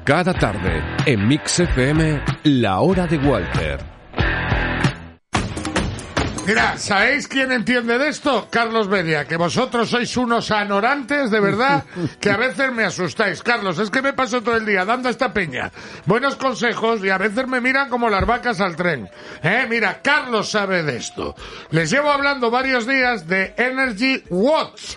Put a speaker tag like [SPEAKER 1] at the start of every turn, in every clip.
[SPEAKER 1] Cada tarde, en Mix FM, La Hora de Walter.
[SPEAKER 2] Mira, ¿sabéis quién entiende de esto? Carlos Bedia, que vosotros sois unos anorantes, de verdad, que a veces me asustáis. Carlos, es que me paso todo el día dando a esta peña buenos consejos y a veces me miran como las vacas al tren. Mira, Carlos sabe de esto. Les llevo hablando varios días de Energy Watch,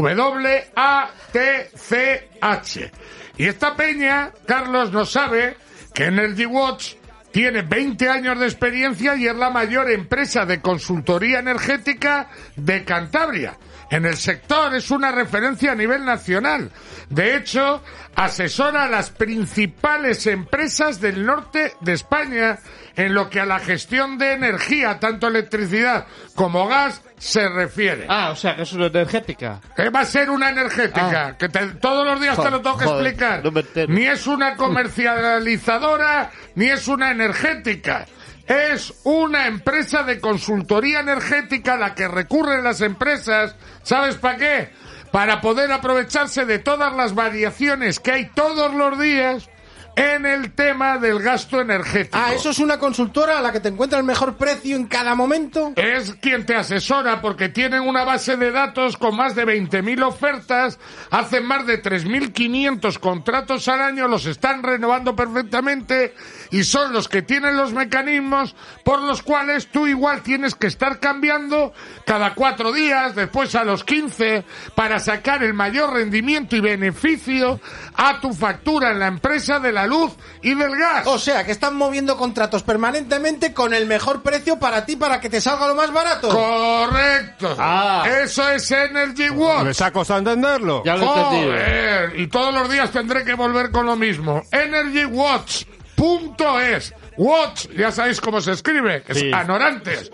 [SPEAKER 2] W-A-T-C-H. Y esta peña, Carlos, no sabe que Energy Watch tiene 20 años de experiencia y es la mayor empresa de consultoría energética de Cantabria. En el sector es una referencia a nivel nacional. De hecho, asesora a las principales empresas del norte de España en lo que a la gestión de energía, tanto electricidad como gas, se refiere.
[SPEAKER 3] O sea, que es una energética.
[SPEAKER 2] Va a ser una energética, que todos los días te lo tengo que explicar.
[SPEAKER 3] No me entero.
[SPEAKER 2] Ni es una comercializadora, ni es una energética. Es una empresa de consultoría energética a la que recurren las empresas. ¿Sabes para qué? Para poder aprovecharse de todas las variaciones que hay todos los días en el tema del gasto energético.
[SPEAKER 4] ¿Eso es una consultora a la que te encuentra el mejor precio en cada momento?
[SPEAKER 2] Es quien te asesora porque tienen una base de datos con más de 20.000 ofertas, hacen más de 3.500 contratos al año, los están renovando perfectamente y son los que tienen los mecanismos por los cuales tú igual tienes que estar cambiando cada 4 días, después a los 15, para sacar el mayor rendimiento y beneficio a tu factura en la empresa de la luz y del gas.
[SPEAKER 4] O sea, que están moviendo contratos permanentemente con el mejor precio para ti, para que te salga lo más barato.
[SPEAKER 2] Correcto. Eso es Energy Watch.
[SPEAKER 5] Me está costando entenderlo.
[SPEAKER 3] Ya lo he entendido.
[SPEAKER 2] Joder, y todos los días tendré que volver con lo mismo. EnergyWatch.es. Watch, ya sabéis cómo se escribe, que
[SPEAKER 3] Sí.
[SPEAKER 2] es anorantes.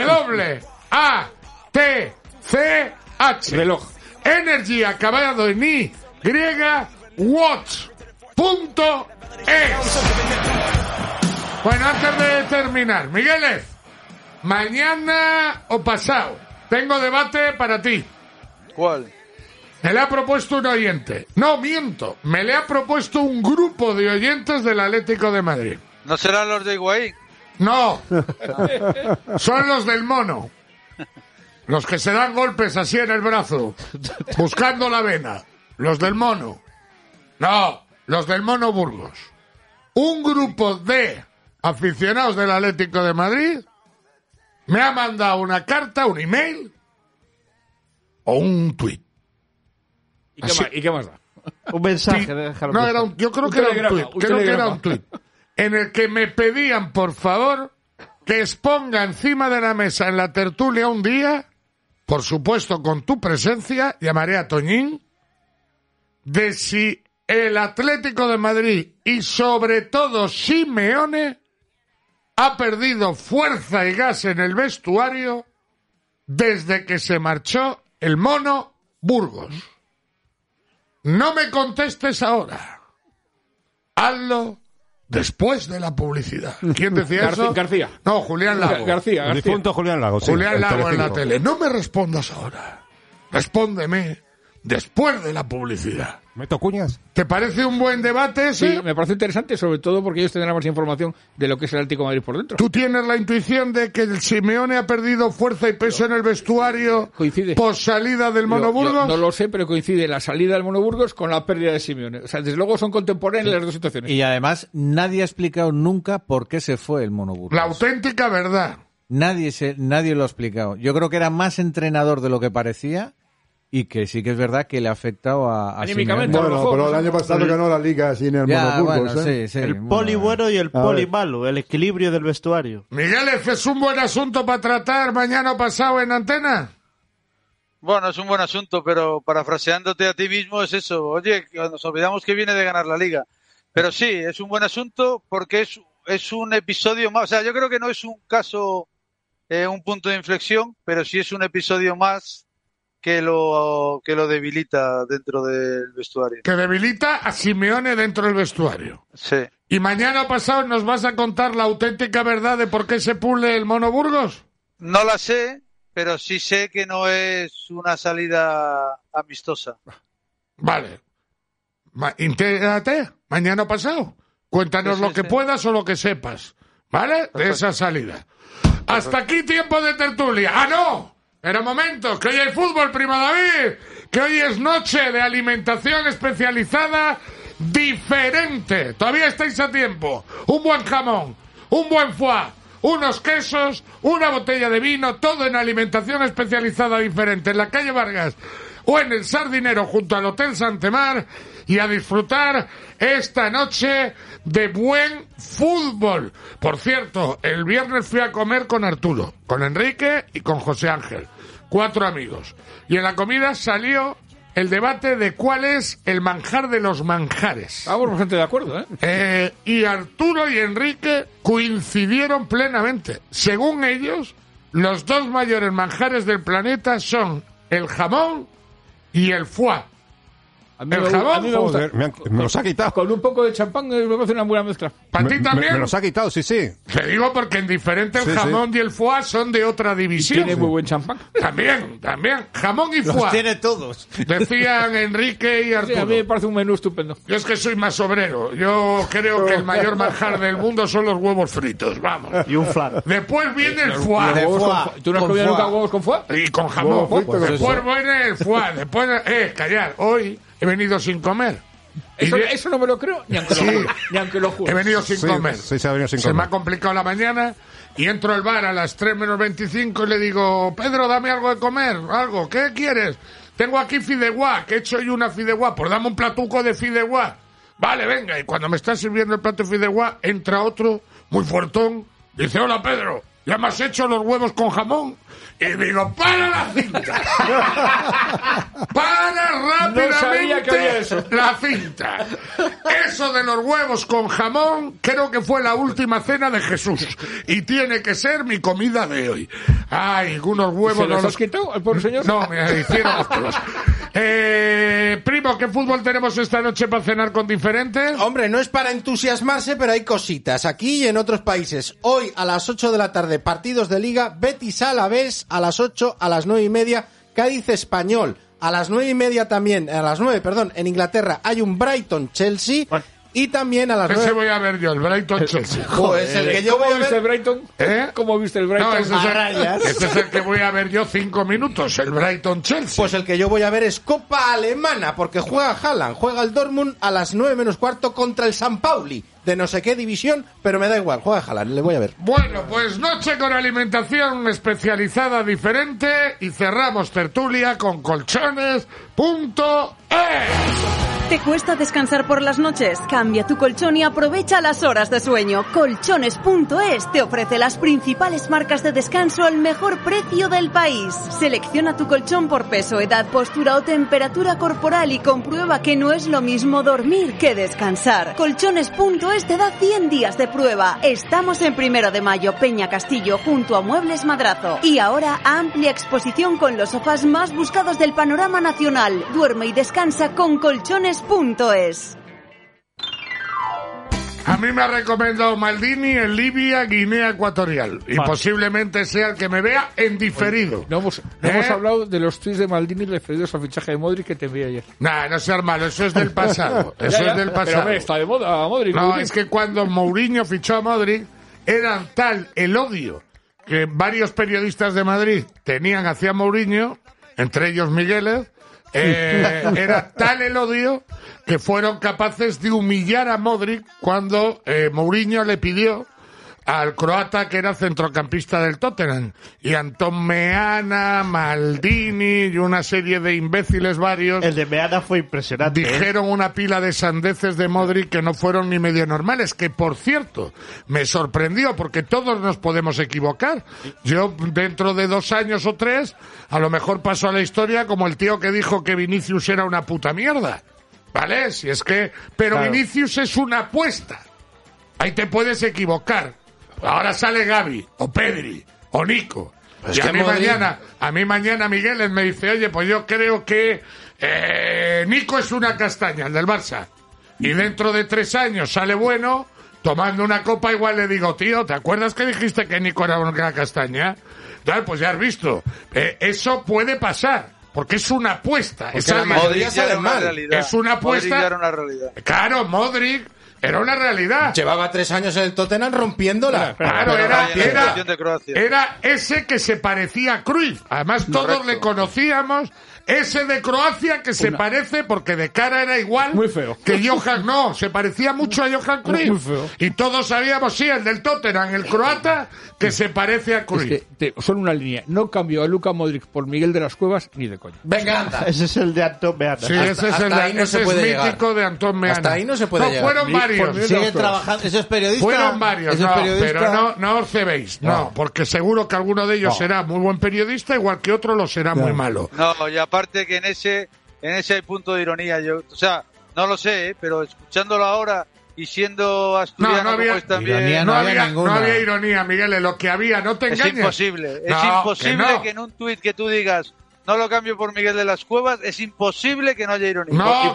[SPEAKER 2] W-A-T-C-H.
[SPEAKER 3] Reloj.
[SPEAKER 2] Energy acabado en Y, Watch.es. Bueno, antes de terminar, Migueles, mañana o pasado, tengo debate para ti.
[SPEAKER 6] ¿Cuál?
[SPEAKER 2] Me le ha propuesto un oyente. No, miento. Me le ha propuesto un grupo de oyentes del Atlético de Madrid.
[SPEAKER 6] ¿No serán los de Higuaín?
[SPEAKER 2] No. Son los del mono. Los que se dan golpes así en el brazo, buscando la vena. Los del mono. No, los del Mono Burgos. Un grupo de aficionados del Atlético de Madrid me ha mandado una carta, un email o un tuit.
[SPEAKER 3] ¿Y qué más da? Un mensaje.
[SPEAKER 2] No, yo creo que era un tuit. Creo que era un tuit. En el que me pedían, por favor, que exponga encima de la mesa en la tertulia un día, por supuesto con tu presencia, llamaré a Toñín, de si el Atlético de Madrid y sobre todo Simeone ha perdido fuerza y gas en el vestuario desde que se marchó el Mono Burgos. No me contestes ahora. Hazlo después de la publicidad. ¿Quién decía eso?
[SPEAKER 3] García.
[SPEAKER 2] No, Julián Lago.
[SPEAKER 3] García.
[SPEAKER 5] El difunto Julián Lago. Sí,
[SPEAKER 2] Julián
[SPEAKER 5] el
[SPEAKER 2] Lago en la
[SPEAKER 5] Telecinco.
[SPEAKER 2] tele. No me respondas ahora. Respóndeme después de la publicidad.
[SPEAKER 5] ¿Meto cuñas?
[SPEAKER 2] ¿Te parece un buen debate ese?
[SPEAKER 3] Sí, me parece interesante, sobre todo porque ellos tendrán más información de lo que es el Atlético de Madrid por dentro.
[SPEAKER 2] ¿Tú tienes la intuición de que el Simeone ha perdido fuerza y peso en el vestuario
[SPEAKER 3] Coincide.
[SPEAKER 2] por salida del Mono
[SPEAKER 3] Yo
[SPEAKER 2] Burgos?
[SPEAKER 3] no lo sé, pero coincide la salida del Mono Burgos con la pérdida de Simeone. O sea, desde luego son contemporáneas las dos situaciones.
[SPEAKER 7] Y además, nadie ha explicado nunca por qué se fue el Mono Burgos.
[SPEAKER 2] La auténtica verdad.
[SPEAKER 7] Nadie lo ha explicado. Yo creo que era más entrenador de lo que parecía y que sí que es verdad que le ha afectado a
[SPEAKER 3] Anímicamente,
[SPEAKER 7] Simeone.
[SPEAKER 3] a lo mejor.
[SPEAKER 8] Pero el año pasado ganó la liga sin el
[SPEAKER 7] Ya,
[SPEAKER 8] Mono Burgos,
[SPEAKER 7] bueno,
[SPEAKER 8] ¿eh?
[SPEAKER 7] sí.
[SPEAKER 9] El
[SPEAKER 7] bueno.
[SPEAKER 9] poli bueno y el poli
[SPEAKER 8] ver.
[SPEAKER 9] malo, el equilibrio del vestuario.
[SPEAKER 2] Miguel, ¿es un buen asunto para tratar mañana o pasado en antena?
[SPEAKER 6] Bueno, es un buen asunto, pero parafraseándote a ti mismo es eso. Oye, nos olvidamos que viene de ganar la liga. Pero sí, es un buen asunto porque es un episodio más. O sea, yo creo que no es un caso, un punto de inflexión, pero sí es un episodio más que lo debilita dentro del vestuario.
[SPEAKER 2] Que debilita a Simeone dentro del vestuario.
[SPEAKER 6] Sí.
[SPEAKER 2] ¿Y mañana o pasado nos vas a contar la auténtica verdad de por qué se pule el Mono Burgos?
[SPEAKER 6] No la sé, pero sí sé que no es una salida amistosa.
[SPEAKER 2] Vale. Intérate, mañana pasado. Cuéntanos lo que puedas o lo que sepas, ¿vale? De esa salida. Hasta aquí tiempo de tertulia. ¡Ah, no! Pero momento, que hoy hay fútbol, primo David. Que hoy es noche de alimentación especializada diferente. Todavía estáis a tiempo. Un buen jamón, un buen foie, unos quesos, una botella de vino, todo en alimentación especializada diferente. En la calle Vargas o en el Sardinero junto al Hotel Santemar. Y a disfrutar esta noche de buen fútbol. Por cierto, el viernes fui a comer con Arturo, con Enrique y con José Ángel. 4 amigos. Y en la comida salió el debate de cuál es el manjar de los manjares.
[SPEAKER 3] Estamos bastante de acuerdo, ¿eh?
[SPEAKER 2] Y Arturo y Enrique coincidieron plenamente. Según ellos, los 2 mayores manjares del planeta son el jamón y el foie.
[SPEAKER 3] A mí me gusta.
[SPEAKER 5] Me los ha quitado.
[SPEAKER 3] Con un poco de champán me parece una buena mezcla.
[SPEAKER 2] ¿Para ti también?
[SPEAKER 5] Me los ha quitado, sí.
[SPEAKER 2] Te digo porque en diferente el jamón y el foie son de otra división.
[SPEAKER 3] Y tiene muy buen champán.
[SPEAKER 2] También. Jamón y foie.
[SPEAKER 4] Los tiene todos.
[SPEAKER 2] Decían Enrique y Arturo.
[SPEAKER 3] Sí, a mí me parece un menú estupendo.
[SPEAKER 2] Yo es que soy más obrero. Yo creo que el mayor manjar del mundo son los huevos fritos. Vamos.
[SPEAKER 9] Y un flan.
[SPEAKER 2] Después viene el foie.
[SPEAKER 3] ¿Tú no has comido nunca huevos con foie?
[SPEAKER 2] Y con jamón. Después viene el foie. Después, callar. Hoy he venido sin comer.
[SPEAKER 3] Eso no me lo creo, ni aunque lo juro.
[SPEAKER 2] He venido sin comer.
[SPEAKER 5] Sí, se ha venido sin comer.
[SPEAKER 2] Se me ha complicado la mañana y entro al bar a las 3 menos 25 y le digo, Pedro, dame algo de comer, algo. ¿Qué quieres? Tengo aquí fideuá, que he hecho yo una fideuá. Pues dame un platuco de fideuá. Vale, venga. Y cuando me está sirviendo el plato de fideuá, entra otro, muy fuertón. Dice, hola, Pedro, ¿ya me has hecho los huevos con jamón? Y digo, ¡para la cinta! ¡Para rápidamente
[SPEAKER 3] no sabía que había eso.
[SPEAKER 2] La cinta! Eso de los huevos con jamón creo que fue la última cena de Jesús. Y tiene que ser mi comida de hoy. ¡Ay, unos huevos!
[SPEAKER 3] ¿Se los has quitado al pobre señor?
[SPEAKER 2] No, me hicieron los pelos. Primo, ¿qué fútbol tenemos esta noche para cenar con diferentes?
[SPEAKER 4] Hombre, no es para entusiasmarse, pero hay cositas aquí y en otros países. Hoy a las 8 de la tarde, partidos de Liga, Betis Alavés, a las 8, a las 9:30, Cádiz Español, a las 9:30 también, en Inglaterra hay un Brighton Chelsea. Y también a las 9...
[SPEAKER 2] Ese voy a ver yo, el Brighton-Chelsea.
[SPEAKER 4] Joder, es el que yo voy a ver...
[SPEAKER 3] ¿Viste el Brighton? ¿Cómo viste el Brighton?
[SPEAKER 2] No, ese es el que voy a ver yo 5 minutos, el Brighton-Chelsea.
[SPEAKER 4] Pues el que yo voy a ver es Copa Alemana, porque juega Haaland, juega el Dortmund a las 9:15 contra el San Pauli, de no sé qué división, pero me da igual, juega Haaland, le voy a ver.
[SPEAKER 2] Bueno, pues noche con alimentación especializada diferente y cerramos tertulia con colchones.es.
[SPEAKER 10] ¿Te cuesta descansar por las noches? Cambia tu colchón y aprovecha las horas de sueño. Colchones.es te ofrece las principales marcas de descanso al mejor precio del país. Selecciona tu colchón por peso, edad, postura o temperatura corporal y comprueba que no es lo mismo dormir que descansar. Colchones.es te da 100 días de prueba. Estamos en 1 de Mayo, Peña Castillo, junto a Muebles Madrazo. Y ahora amplia exposición con los sofás más buscados del panorama nacional. Duerme y descansa con Colchones.es.
[SPEAKER 2] A mí me ha recomendado Maldini en Libia, Guinea Ecuatorial. Y posiblemente sea el que me vea en diferido.
[SPEAKER 3] No hemos hablado de los tweets de Maldini referidos al fichaje de Modric que te envié ayer.
[SPEAKER 2] Nah, no seas malo, eso es del pasado. Eso es del pasado.
[SPEAKER 3] Pero está de moda Modric.
[SPEAKER 2] No, es que cuando Mourinho fichó a Modric, era tal el odio que varios periodistas de Madrid tenían hacia Mourinho, entre ellos Migueles, era tal el odio que fueron capaces de humillar a Modric cuando Mourinho le pidió al croata que era centrocampista del Tottenham, y Antón Meana, Maldini y una serie de imbéciles varios.
[SPEAKER 9] El de Meana fue impresionante.
[SPEAKER 2] Dijeron una pila de sandeces de Modric que no fueron ni medio normales, que por cierto me sorprendió porque todos nos podemos equivocar. Yo dentro de 2 años o 3 a lo mejor paso a la historia como el tío que dijo que Vinicius era una puta mierda, ¿vale? Si es que, pero claro. Vinicius es una apuesta, ahí te puedes equivocar. Ahora sale Gavi, o Pedri, o Nico. Pues y a mí mañana Miguel me dice, oye, pues yo creo que Nico es una castaña, el del Barça. Y dentro de 3 años sale bueno, tomando una copa, igual le digo, tío, ¿te acuerdas que dijiste que Nico era una castaña? Pues ya has visto. Eso puede pasar. porque es una apuesta.
[SPEAKER 4] Porque la mayoría sale mal.
[SPEAKER 2] Es una apuesta.
[SPEAKER 6] Modric era una realidad.
[SPEAKER 2] Claro, Modric era una realidad.
[SPEAKER 4] Llevaba 3 años en el Tottenham rompiéndola.
[SPEAKER 2] Claro,
[SPEAKER 6] Pero
[SPEAKER 2] era ese que se parecía a Cruyff. Además, todos le conocíamos. Ese de Croacia que se parece, porque de cara era igual.
[SPEAKER 3] Muy feo.
[SPEAKER 2] Que Johan, no, se parecía mucho a Johan Cruyff.
[SPEAKER 3] Muy feo.
[SPEAKER 2] Y todos sabíamos, sí, el del Tottenham, el croata, que se parece a Cruyff.
[SPEAKER 3] Es que, solo una línea. No cambio a Luka Modric por Miguel de las Cuevas ni de coña.
[SPEAKER 4] Venga, anda.
[SPEAKER 9] Ese es el de Antón Meana.
[SPEAKER 2] Sí, ese es, ese es mítico de Antón Meana.
[SPEAKER 4] Hasta ahí no se puede llegar.
[SPEAKER 2] Fueron varios.
[SPEAKER 7] Sigue trabajando. ¿Eso es periodista?
[SPEAKER 2] Fueron varios,
[SPEAKER 7] ¿Eso es periodista?
[SPEAKER 2] pero no os cebéis, no, porque seguro que alguno de ellos será muy buen periodista, igual que otro lo será muy malo.
[SPEAKER 6] No, y aparte que en ese hay punto de ironía. O sea, no lo sé, pero escuchándolo ahora y siendo asturiano
[SPEAKER 2] no había,
[SPEAKER 6] como es también...
[SPEAKER 2] no había ironía, Miguel, lo que había, no te engañes.
[SPEAKER 6] Es imposible que en un tuit que tú digas no lo cambio por Miguel de las Cuevas, es imposible que no haya ironía.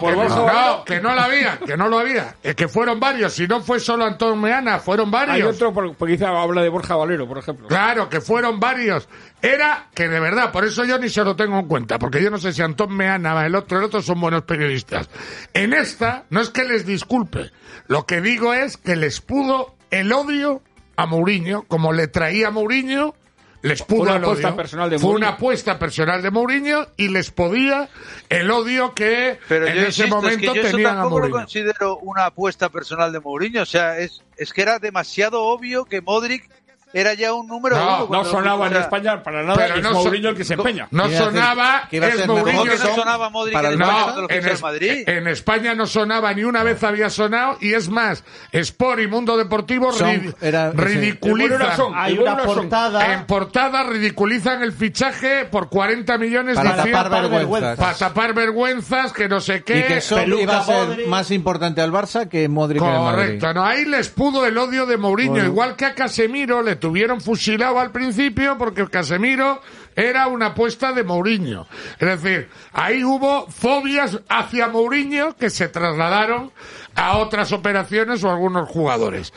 [SPEAKER 2] Que no lo había. Es que fueron varios, si no fue solo Antón Meana, fueron varios.
[SPEAKER 3] Hay otro, porque quizá habla de Borja Valero, por ejemplo.
[SPEAKER 2] Claro, que fueron varios. Era que de verdad, por eso yo ni se lo tengo en cuenta, porque yo no sé si Antón Meana, el otro son buenos periodistas. En esta, no es que les disculpe, lo que digo es que les pudo el odio a Mourinho, como le traía a Mourinho, les pudo el odio. Fue una apuesta personal de Mourinho y les podía el odio que
[SPEAKER 6] pero
[SPEAKER 2] en ese momento
[SPEAKER 6] yo
[SPEAKER 2] tenían a Mourinho.
[SPEAKER 6] Yo tampoco lo considero una apuesta personal de Mourinho, o sea, es que era demasiado obvio que Modric era ya un número uno.
[SPEAKER 3] No sonaba en España para nada, es Mourinho el que se empeña.
[SPEAKER 2] No sonaba, es Mourinho.
[SPEAKER 6] ¿Cómo que no sonaba Modric en España cuando lo fichó el Madrid?
[SPEAKER 2] En España no sonaba, ni una vez había sonado, y es más, Sport y Mundo Deportivo ridiculizan.
[SPEAKER 9] Hay una portada.
[SPEAKER 2] En portada ridiculizan el fichaje por 40 millones
[SPEAKER 7] para tapar vergüenzas, que no sé qué.
[SPEAKER 2] Y
[SPEAKER 7] que iba a ser más importante al Barça que Modric en el Madrid.
[SPEAKER 2] Correcto, no, ahí les pudo el odio de Mourinho, igual que a Casemiro le tuvieron fusilado al principio porque Casemiro era una apuesta de Mourinho. Es decir, ahí hubo fobias hacia Mourinho que se trasladaron a otras operaciones o a algunos jugadores.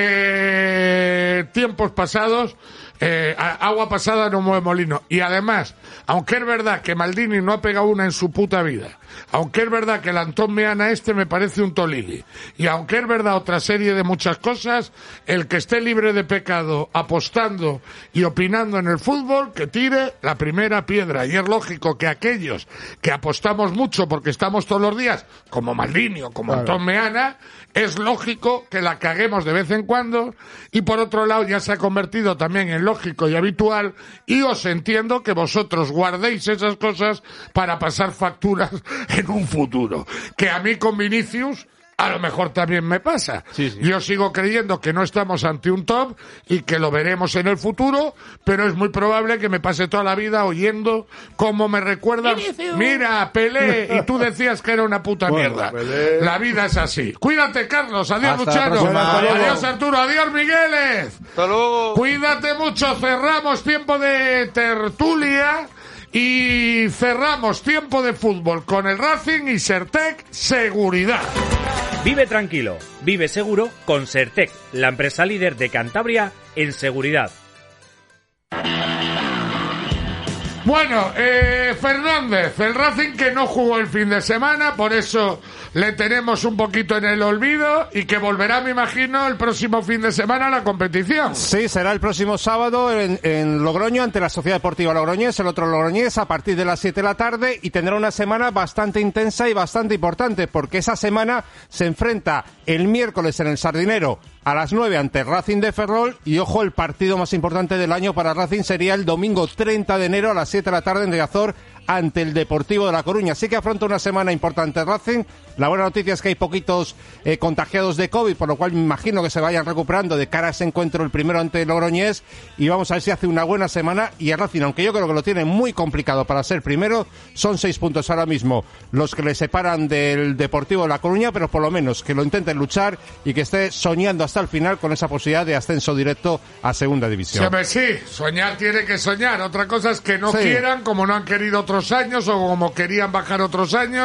[SPEAKER 2] Tiempos pasados, agua pasada no mueve molino. Y además, aunque es verdad que Maldini no ha pegado una en su puta vida, aunque es verdad que el Antón Meana me parece un tolili, y aunque es verdad otra serie de muchas cosas, el que esté libre de pecado apostando y opinando en el fútbol, que tire la primera piedra. Y es lógico que aquellos que apostamos mucho porque estamos todos los días, como Maldini o como Antón Meana, es lógico que la caguemos de vez en cuando, y por otro lado ya se ha convertido también en lógico y habitual, y os entiendo que vosotros guardéis esas cosas para pasar facturas en un futuro. Que a mí con Vinicius a lo mejor también me pasa.
[SPEAKER 7] Sí.
[SPEAKER 2] Yo sigo creyendo que no estamos ante un top y que lo veremos en el futuro, pero es muy probable que me pase toda la vida oyendo cómo me recuerdan. Mira, Pelé, y tú decías que era una puta mierda. Pelé. La vida es así. Cuídate, Carlos. Adiós, Luchano. Adiós, Arturo. Adiós, Migueles.
[SPEAKER 6] Hasta luego.
[SPEAKER 2] Cuídate mucho. Cerramos tiempo de tertulia. Y cerramos tiempo de fútbol con el Racing y Sertec Seguridad.
[SPEAKER 11] Vive tranquilo, vive seguro con Sertec, la empresa líder de Cantabria en seguridad.
[SPEAKER 2] Bueno, Fernández, el Racing que no jugó el fin de semana, por eso le tenemos un poquito en el olvido y que volverá, me imagino, el próximo fin de semana a la competición.
[SPEAKER 5] Sí, será el próximo sábado en Logroño ante la Sociedad Deportiva Logroñés, el otro Logroñés, a partir de las 7 de la tarde, y tendrá una semana bastante intensa y bastante importante, porque esa semana se enfrenta el miércoles en el Sardinero a las 9 ante Racing de Ferrol, y ojo, el partido más importante del año para Racing sería el domingo 30 de enero a las 7 de la tarde en Riazor ante el Deportivo de La Coruña. Así que afronta una semana importante Racing. La buena noticia es que hay poquitos contagiados de COVID, por lo cual me imagino que se vayan recuperando de cara a ese encuentro, el primero ante el Logroñés, y vamos a ver si hace una buena semana. Y el Racing, aunque yo creo que lo tiene muy complicado para ser primero, son 6 puntos ahora mismo los que le separan del Deportivo de La Coruña, pero por lo menos que lo intenten luchar y que esté soñando hasta el final con esa posibilidad de ascenso directo a Segunda División.
[SPEAKER 2] Sí, soñar tiene que soñar. Otra cosa es que no quieran, como no han querido otros años o como querían bajar otros años,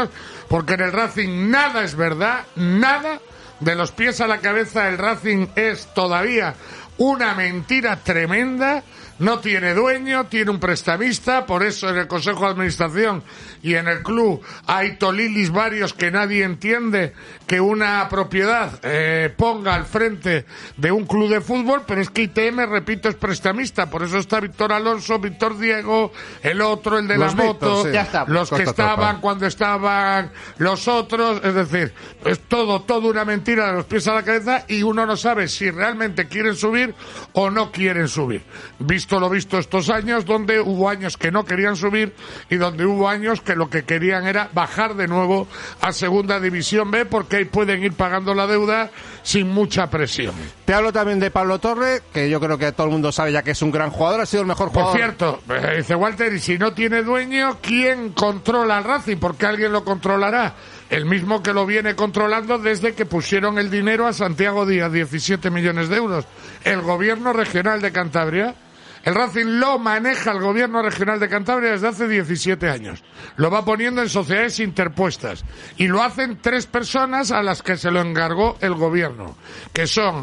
[SPEAKER 2] porque en el Racing nada es verdad, nada. De los pies a la cabeza el Racing es todavía una mentira tremenda. No tiene dueño, tiene un prestamista, por eso en el Consejo de Administración y en el club hay tolilis varios que nadie entiende que una propiedad ponga al frente de un club de fútbol, pero es que ITM, repito, es prestamista, por eso está Víctor Alonso, Víctor Diego, el otro, el de la moto, sí. Los que estaban cuando estaban los otros, es decir, es todo una mentira de los pies a la cabeza y uno no sabe si realmente quieren subir o no quieren subir. Visto lo visto estos años, donde hubo años que no querían subir y donde hubo años que lo que querían era bajar de nuevo a Segunda División B, porque ahí pueden ir pagando la deuda sin mucha presión.
[SPEAKER 5] Te hablo también de Pablo Torre, que yo creo que todo el mundo sabe ya que es un gran jugador, ha sido el mejor jugador.
[SPEAKER 2] Por cierto, dice Walter, y si no tiene dueño, ¿quién controla al Racing? Porque alguien lo controlará. El mismo que lo viene controlando desde que pusieron el dinero a Santiago Díaz, 17 millones de euros. El gobierno regional de Cantabria. El Racing lo maneja el gobierno regional de Cantabria desde hace 17 años. Lo va poniendo en sociedades interpuestas. Y lo hacen 3 personas a las que se lo encargó el gobierno. Que son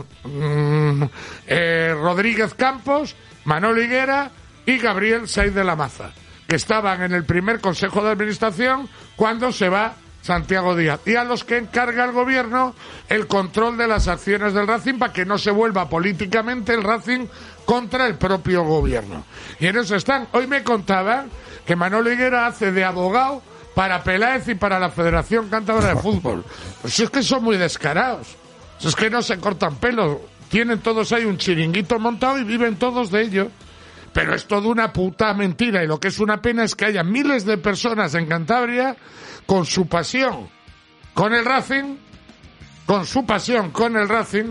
[SPEAKER 2] Rodríguez Campos, Manolo Higuera y Gabriel Saiz de la Maza. Que estaban en el primer Consejo de Administración cuando se va Santiago Díaz. Y a los que encarga el gobierno el control de las acciones del Racing para que no se vuelva políticamente el Racing contra el propio gobierno. Y en eso están. Hoy me contaban que Manolo Higuera hace de abogado para Peláez y para la Federación Cántabra de Fútbol. Pues si es que son muy descarados. Si es que no se cortan pelos. Tienen todos ahí un chiringuito montado y viven todos de ello. Pero es toda una puta mentira. Y lo que es una pena es que haya miles de personas en Cantabria con su pasión con el Racing, con su pasión con el Racing,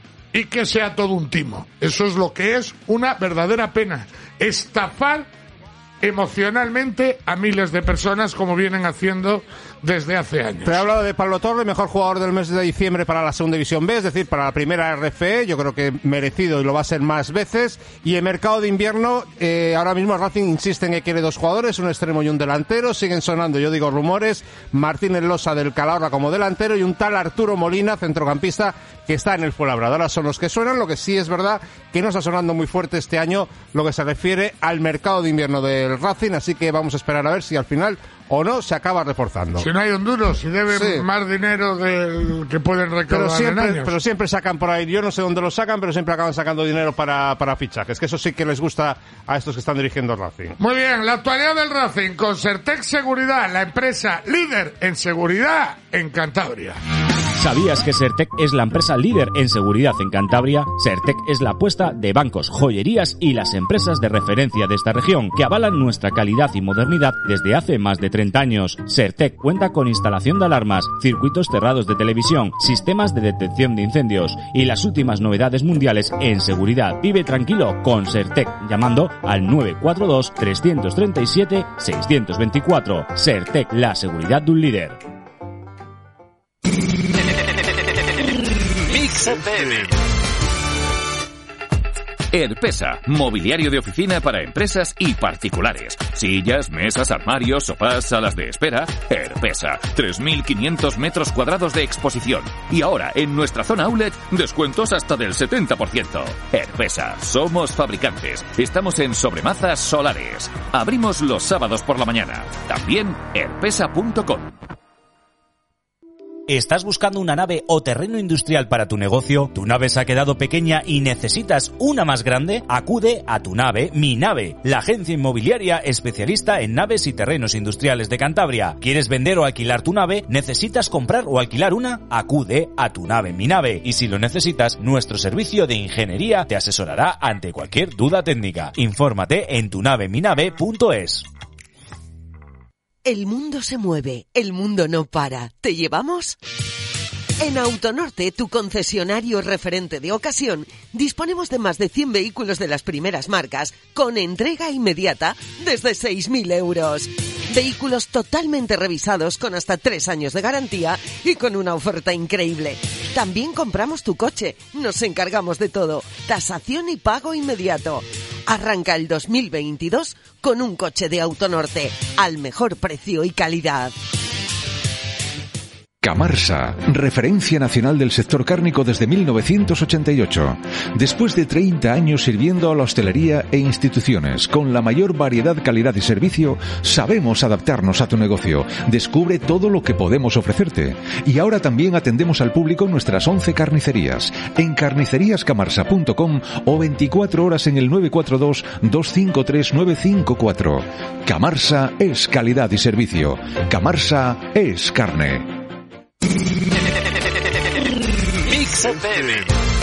[SPEAKER 2] y que sea todo un timo. Eso es lo que es una verdadera pena. Estafar emocionalmente a miles de personas como vienen haciendo desde hace años.
[SPEAKER 5] Te he hablado de Pablo Torre, mejor jugador del mes de diciembre para la Segunda División B, es decir, para la primera RFE, yo creo que merecido y lo va a ser más veces. Y en mercado de invierno, ahora mismo Racing insiste en que quiere 2 jugadores, un extremo y un delantero. Siguen sonando, yo digo rumores, Martínez Losa del Calahorra como delantero y un tal Arturo Molina, centrocampista, que está en el Fuenlabrada. Son los que suenan. Lo que sí es verdad que no está sonando muy fuerte este año lo que se refiere al mercado de invierno del Racing, así que vamos a esperar a ver si al final o no se acaba reforzando.
[SPEAKER 2] Si no hay un duro, si deben más dinero del que pueden recaudar en años.
[SPEAKER 5] Pero siempre sacan por ahí, yo no sé dónde lo sacan, pero siempre acaban sacando dinero para fichajes, que eso sí que les gusta a estos que están dirigiendo Racing.
[SPEAKER 2] Muy bien, la actualidad del Racing con Certec Seguridad, la empresa líder en seguridad en Cantabria.
[SPEAKER 12] ¿Sabías que Certec es la empresa líder en seguridad en Cantabria? Certec es la apuesta de bancos, joyerías y las empresas de referencia de esta región que avalan nuestra calidad y modernidad desde hace más de 30 años. Certec cuenta con instalación de alarmas, circuitos cerrados de televisión, sistemas de detección de incendios y las últimas novedades mundiales en seguridad. Vive tranquilo con Certec llamando al 942 337 624. Certec, la seguridad de un líder.
[SPEAKER 13] Mix FM. Herpesa, mobiliario de oficina para empresas y particulares. Sillas, mesas, armarios, sofás, salas de espera. Herpesa, 3.500 metros cuadrados de exposición. Y ahora, en nuestra zona outlet, descuentos hasta del 70%. Herpesa, somos fabricantes. Estamos en Sobremazas Solares. Abrimos los sábados por la mañana. También herpesa.com.
[SPEAKER 12] ¿Estás buscando una nave o terreno industrial para tu negocio? ¿Tu nave se ha quedado pequeña y necesitas una más grande? Acude a Tu Nave, Mi Nave, la agencia inmobiliaria especialista en naves y terrenos industriales de Cantabria. ¿Quieres vender o alquilar tu nave? ¿Necesitas comprar o alquilar una? Acude a Tu Nave, Mi Nave. Y si lo necesitas, nuestro servicio de ingeniería te asesorará ante cualquier duda técnica. Infórmate en tunaveminave.es.
[SPEAKER 14] El mundo se mueve, el mundo no para. ¿Te llevamos? En Autonorte, tu concesionario referente de ocasión, disponemos de más de 100 vehículos de las primeras marcas con entrega inmediata desde 6.000 euros. Vehículos totalmente revisados con hasta 3 años de garantía y con una oferta increíble. También compramos tu coche, nos encargamos de todo, tasación y pago inmediato. Arranca el 2022 con un coche de Autonorte al mejor precio y calidad.
[SPEAKER 15] Camarsa, referencia nacional del sector cárnico desde 1988. Después de 30 años sirviendo a la hostelería e instituciones con la mayor variedad, calidad y servicio, sabemos adaptarnos a tu negocio. Descubre todo lo que podemos ofrecerte. Y ahora también atendemos al público en nuestras 11 carnicerías, en carniceríascamarsa.com o 24 horas en el 942-253-954. Camarsa es calidad y servicio. Camarsa es carne.
[SPEAKER 16] Mix FM.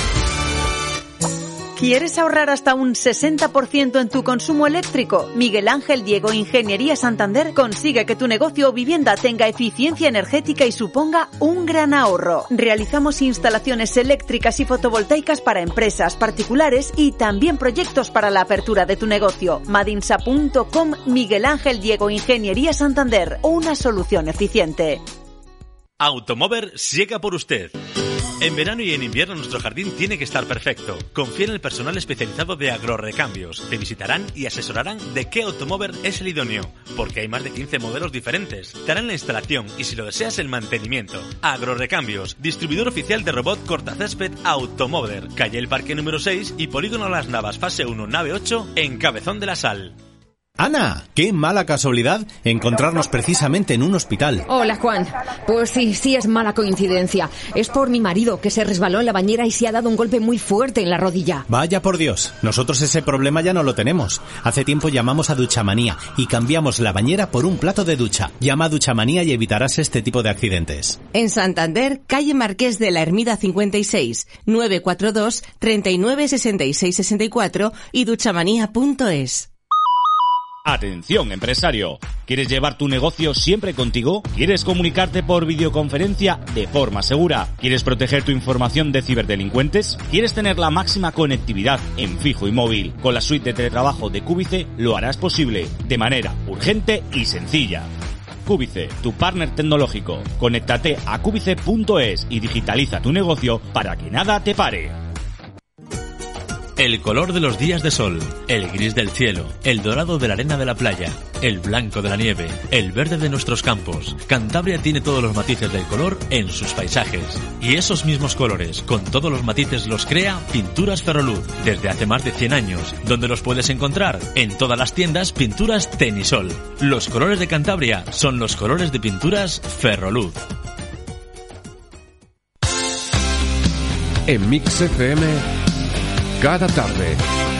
[SPEAKER 10] ¿Quieres ahorrar hasta un 60% en tu consumo eléctrico? Miguel Ángel Diego Ingeniería Santander consigue que tu negocio o vivienda tenga eficiencia energética y suponga un gran ahorro. Realizamos instalaciones eléctricas y fotovoltaicas para empresas, particulares y también proyectos para la apertura de tu negocio. Madinsa.com. Miguel Ángel Diego Ingeniería Santander. Una solución eficiente.
[SPEAKER 17] Automover llega por usted. En verano y en invierno nuestro jardín tiene que estar perfecto. Confía en el personal especializado de Agrorecambios. Te visitarán y asesorarán de qué Automover es el idóneo, porque hay más de 15 modelos diferentes. Te harán la instalación y, si lo deseas, el mantenimiento. Agrorecambios, distribuidor oficial de robot cortacésped Automover, calle El Parque número 6 y Polígono Las Navas, fase 1, nave 8, en Cabezón de la Sal.
[SPEAKER 18] Ana, qué mala casualidad encontrarnos precisamente en un hospital.
[SPEAKER 19] Hola, Juan. Pues sí es mala coincidencia. Es por mi marido, que se resbaló en la bañera y se ha dado un golpe muy fuerte en la rodilla.
[SPEAKER 18] Vaya por Dios, nosotros ese problema ya no lo tenemos. Hace tiempo llamamos a Duchamanía y cambiamos la bañera por un plato de ducha. Llama a Duchamanía y evitarás este tipo de accidentes.
[SPEAKER 20] En Santander, calle Marqués de la Ermida 56, 942 39 66 64 y duchamanía.es.
[SPEAKER 12] Atención, empresario. ¿Quieres llevar tu negocio siempre contigo? ¿Quieres comunicarte por videoconferencia de forma segura? ¿Quieres proteger tu información de ciberdelincuentes? ¿Quieres tener la máxima conectividad en fijo y móvil? Con la suite de teletrabajo de Cúbice lo harás posible, de manera urgente y sencilla. Cúbice, tu partner tecnológico. Conéctate a cúbice.es y digitaliza tu negocio para que nada te pare.
[SPEAKER 21] El color de los días de sol, el gris del cielo, el dorado de la arena de la playa, el blanco de la nieve, el verde de nuestros campos. Cantabria tiene todos los matices del color en sus paisajes. Y esos mismos colores, con todos los matices, los crea Pinturas Ferroluz, desde hace más de 100 años, donde los puedes encontrar en todas las tiendas Pinturas Tenisol. Los colores de Cantabria son los colores de Pinturas Ferroluz.
[SPEAKER 1] En Mix FM, cada tarde,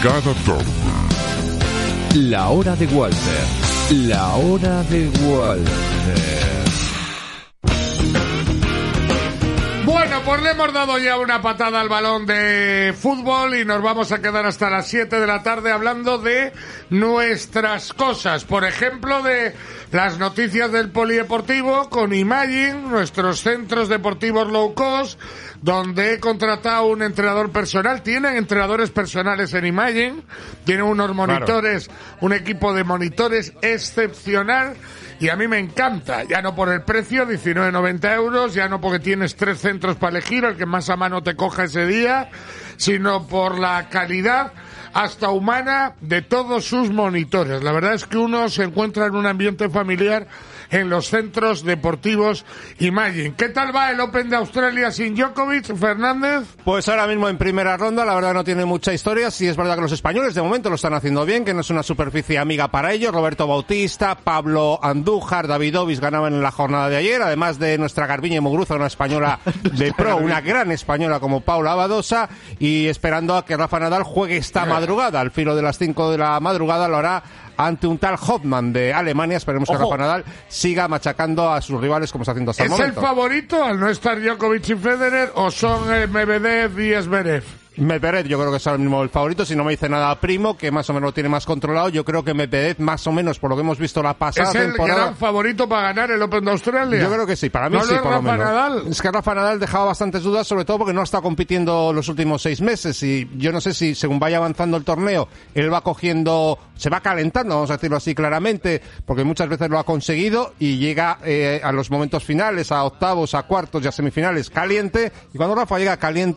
[SPEAKER 1] la hora de Walter, la hora de Walter.
[SPEAKER 2] Bueno, pues le hemos dado ya una patada al balón de fútbol y nos vamos a quedar hasta las 7 de la tarde hablando de nuestras cosas. Por ejemplo, de las noticias del polideportivo con Imagine, nuestros centros deportivos low cost, donde he contratado un entrenador personal. Tienen entrenadores personales en Imagine, tienen unos monitores, claro, un equipo de monitores excepcional. Y a mí me encanta, ya no por el precio, 19,90 euros, ya no porque tienes 3 centros para elegir, el que más a mano te coja ese día, sino por la calidad hasta humana de todos sus monitores. La verdad es que uno se encuentra en un ambiente familiar en los centros deportivos Imagine. ¿Qué tal va el Open de Australia sin Djokovic, Fernández?
[SPEAKER 5] Pues ahora mismo en primera ronda, la verdad no tiene mucha historia. Sí es verdad que los españoles de momento lo están haciendo bien, que no es una superficie amiga para ellos. Roberto Bautista, Pablo Andújar, Davidovich ganaban en la jornada de ayer, además de nuestra Garbiñe Muguruza, una española de pro, una gran española como Paula Badosa, y esperando a que Rafa Nadal juegue esta madrugada. Al filo de las 5 de la madrugada lo hará ante un tal Hoffman de Alemania. Esperemos que Rafa Nadal siga machacando a sus rivales como está haciendo hasta el momento.
[SPEAKER 2] ¿Es el favorito al no estar Djokovic y Federer o son Medvedev y Zverev?
[SPEAKER 5] Medvedev yo creo que es ahora mismo el favorito, si no me dice nada Primo, que más o menos lo tiene más controlado. Yo creo que Medvedev más o menos, por lo que hemos visto la pasada temporada,
[SPEAKER 2] ¿es el gran favorito para ganar el Open de Australia?
[SPEAKER 5] Yo creo que sí, para mí sí, por lo menos. Nadal? Es que Rafa Nadal dejaba bastantes dudas, sobre todo porque no ha estado compitiendo los últimos 6 meses, y yo no sé si según vaya avanzando el torneo, él va cogiendo, se va calentando, vamos a decirlo así claramente, porque muchas veces lo ha conseguido y llega a los momentos finales, a octavos, a cuartos y a semifinales caliente, y cuando Rafa llega caliente,